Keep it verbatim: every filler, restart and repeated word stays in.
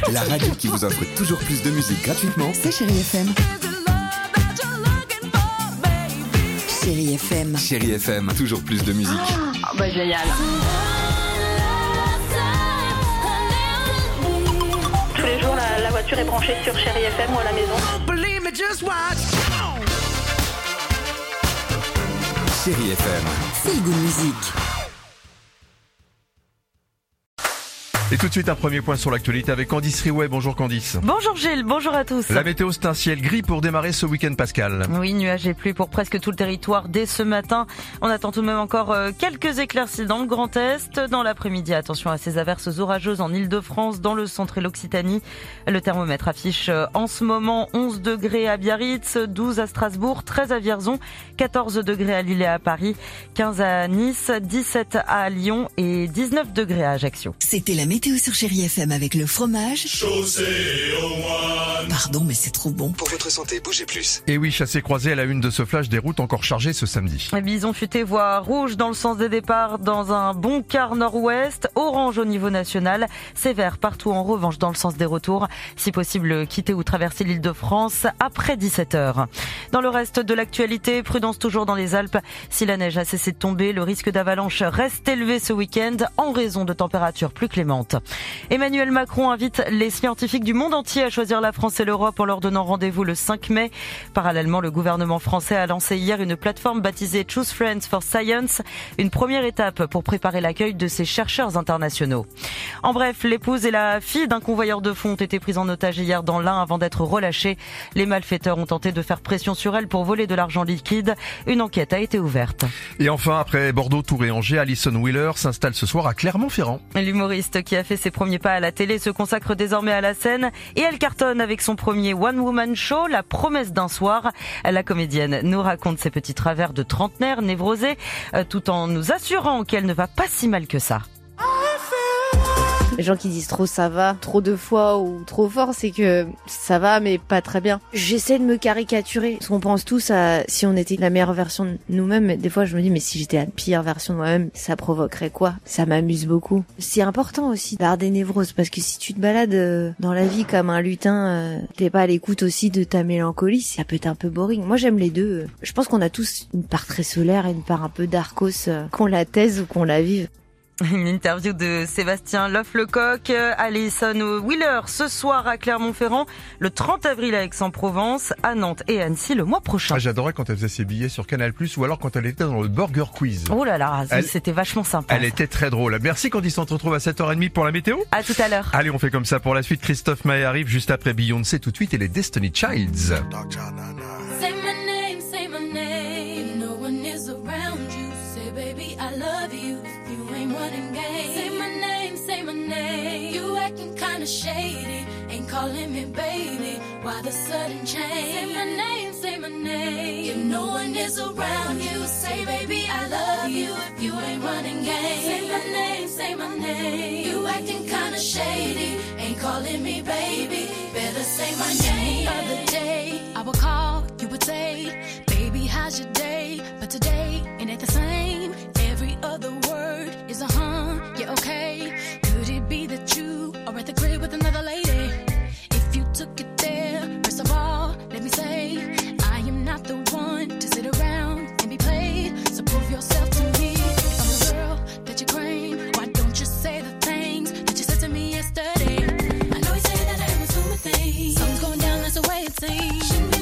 La radio qui vous offre toujours plus de musique gratuitement. C'est Chérie F M. Chérie F M. Chérie F M, toujours plus de musique. Oh, bah génial. Tous les jours, la, la voiture est branchée sur Chérie F M ou à la maison. Chérie F M. C'est le goût de musique. Et tout de suite un premier point sur l'actualité avec Candice Riouet. Bonjour Candice. Bonjour Gilles, bonjour à tous. La météo, c'est un ciel gris pour démarrer ce week-end Pascal. Oui, nuages et pluie pour presque tout le territoire dès ce matin. On attend tout de même encore quelques éclaircies dans le Grand Est. Dans l'après-midi, attention à ces averses orageuses en Ile-de-France, dans le centre et l'Occitanie. Le thermomètre affiche en ce moment onze degrés à Biarritz, douze à Strasbourg, treize à Vierzon, quatorze degrés à Lille et à Paris, quinze à Nice, dix-sept à Lyon et dix-neuf degrés à Ajaccio. C'était la météo sur Chérie F M avec le fromage. Chaussée au moine. Pardon, mais c'est trop bon. Pour votre santé, bougez plus. Et oui, chassé croisé à la une de ce flash des routes encore chargées ce samedi. Bison futé voie rouge dans le sens des départs dans un bon quart nord-ouest, orange au niveau national, sévère partout en revanche dans le sens des retours. Si possible, quitter ou traverser l'Île-de-France après dix-sept heures. Dans le reste de l'actualité, prudence toujours dans les Alpes. Si la neige a cessé de tomber, le risque d'avalanche reste élevé ce week-end en raison de températures plus clémentes. Emmanuel Macron invite les scientifiques du monde entier à choisir la France et l'Europe en leur donnant rendez-vous le cinq mai. Parallèlement, le gouvernement français a lancé hier une plateforme baptisée Choose Friends for Science, une première étape pour préparer l'accueil de ces chercheurs internationaux. En bref, l'épouse et la fille d'un convoyeur de fonds ont été prises en otage hier dans l'Ain avant d'être relâchées. Les malfaiteurs ont tenté de faire pression sur elles pour voler de l'argent liquide. Une enquête a été ouverte. Et enfin, après Bordeaux, Tours et Angers, Alison Wheeler s'installe ce soir à Clermont-Ferrand. L'humoriste qui a fait ses premiers pas à la télé se consacre désormais à la scène et elle cartonne avec son premier One Woman Show, La promesse d'un soir. La comédienne nous raconte ses petits travers de trentenaire névrosée tout en nous assurant qu'elle ne va pas si mal que ça. Les gens qui disent trop ça va, trop de fois ou trop fort, c'est que ça va mais pas très bien. J'essaie de me caricaturer, parce qu'on pense tous à si on était la meilleure version de nous-mêmes, mais des fois je me dis mais si j'étais la pire version de moi-même, ça provoquerait quoi? Ça m'amuse beaucoup. C'est important aussi d'avoir des névroses, parce que si tu te balades dans la vie comme un lutin, euh, t'es pas à l'écoute aussi de ta mélancolie, ça peut être un peu boring. Moi j'aime les deux. Je pense qu'on a tous une part très solaire et une part un peu d'arcos, euh, qu'on la taise ou qu'on la vive. Une interview de Sébastien Loff-Lecoq, Alison Wheeler ce soir à Clermont-Ferrand, le trente avril à Aix-en-Provence, à Nantes et Annecy le mois prochain. Ah, j'adorais quand elle faisait ses billets sur Canal plus, ou alors quand elle était dans le Burger Quiz. Oh là là, elle, c'était vachement sympa. Elle ça. était très drôle. Merci Candice, on se retrouve à sept heures trente pour la météo. À tout à l'heure. Allez, on fait comme ça pour la suite. Christophe Maé arrive juste après Beyoncé tout de suite et les Destiny Childs. Shady, ain't calling me baby. Why the sudden change? Say my name, say my name. If no one is around you, say baby I love you. If you ain't running game, say my name, say my name. You acting kinda shady, ain't calling me baby. Better say my name. The other day I would call, you would say, baby how's your day? But today it ain't the same. Every other word is a huh, yeah okay. Could it be that you are at the crib with another lady? If you took it there, first of all, let me say, I am not the one to sit around and be played. So prove yourself to me. If I'm the girl that you claim, why don't you say the things that you said to me yesterday? I know you say that I am assuming things. Something's going down, that's the way it seems.